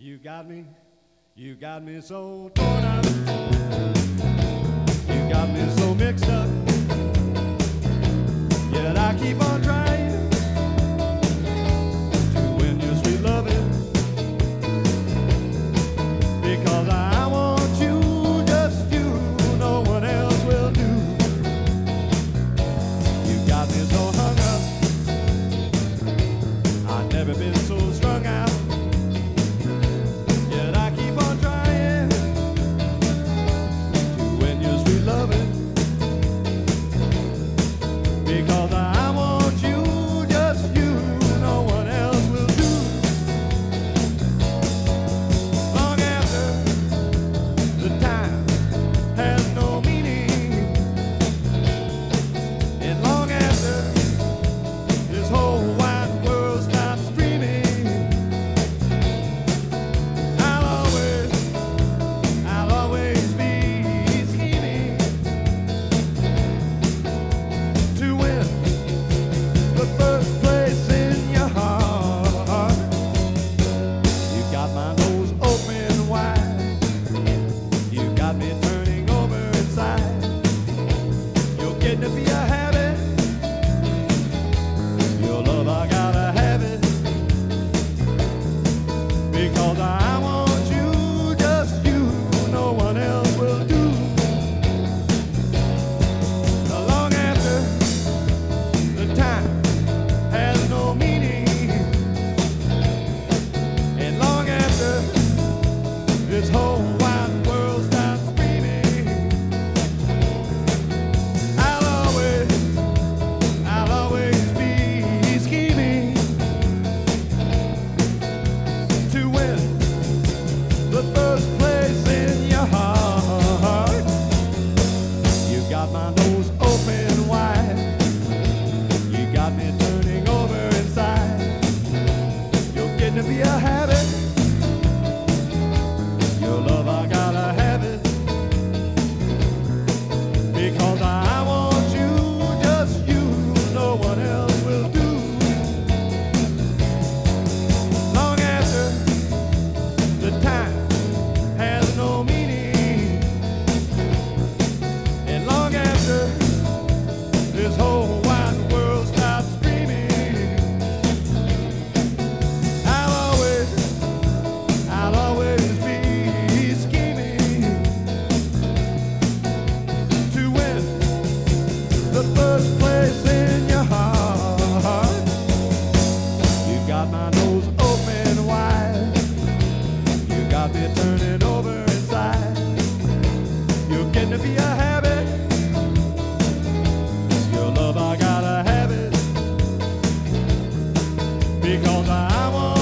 You got me so torn up. You got me so mixed up. Yet I keep on trying to win your sweet loving, because I want you, just you, no one else will do. You got me so hung up, I've never been so strung out. Because I want you, just you, no one else will do. Long after the time has no meaning, and long after this whole wide world stops dreaming, I'll always be scheming to win the first place in your heart. You got my nose open wide. You got me turning over inside. You're getting to be a habit. Your love, I gotta have it, because I want you, just you, no one else will do. Long after the time has no meaning, and long after this whole wide world stops screaming, I'll always be scheming to win the first place in your heart. You got my nose open wide. You got me turning over inside. You're getting to be a habit. Your love, I gotta have it, because I want you, just you, no one else will do. Long after the time has no meaning, and long after this whole wide world stops dreaming, I'll always be scheming to win the first place in your heart. You got my nose open wide. You got me turning over inside. You're getting to be a habit. Your love, I gotta have it, because I want